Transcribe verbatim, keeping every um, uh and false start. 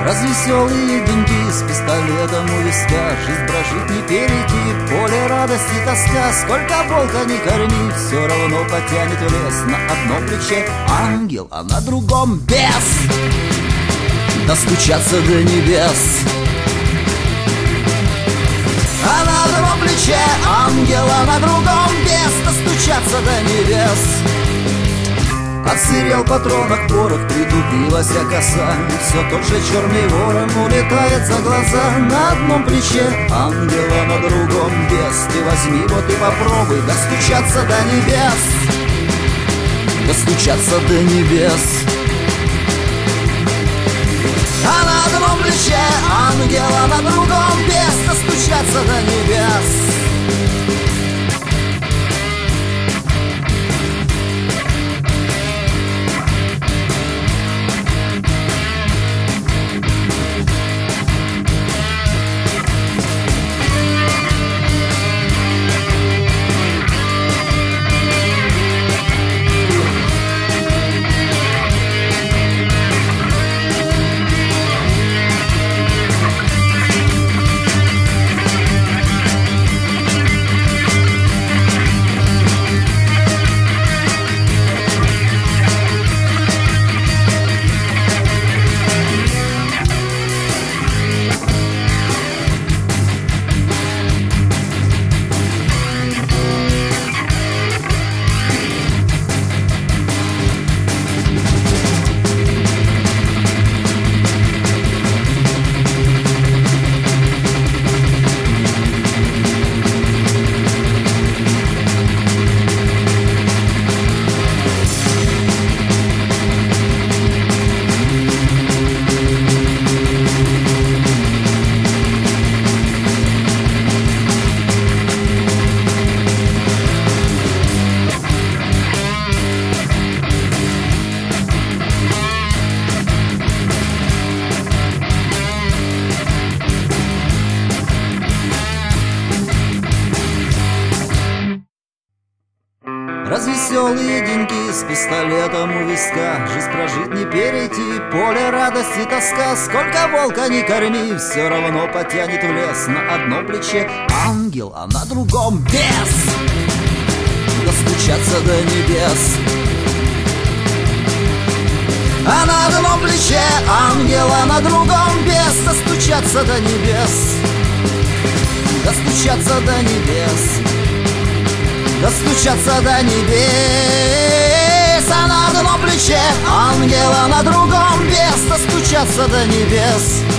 Развеселые деньги с пистолетом у виска, жизнь прожить не перейти, поле радости тоска. Сколько волка не корми, все равно потянет в лес. На одном плече ангел, а на другом бес. Достучаться до небес. А на одном плече ангел, а на другом бес. Достучаться до небес. Отсырел патронах порох, притупилась коса, и все тот же черный ворон улетает за глаза. На одном плече ангел, а на другом бес. Ты возьми вот и попробуй достучаться до небес. Достучаться до небес. А на одном плече ангел, а на другом бес. Достучаться до небес. Развеселые деньги с пистолетом у виска, жизнь прожить не перейти, поле радости тоска. Сколько волка не корми, все равно потянет в лес. На одном плече ангел, а на другом бес. Достучаться до небес. А на одном плече ангел, а на другом бес. Достучаться до небес. Достучаться до небес. Достучаться до небес. А на одном плече ангел, а на другом бес. Достучаться до небес.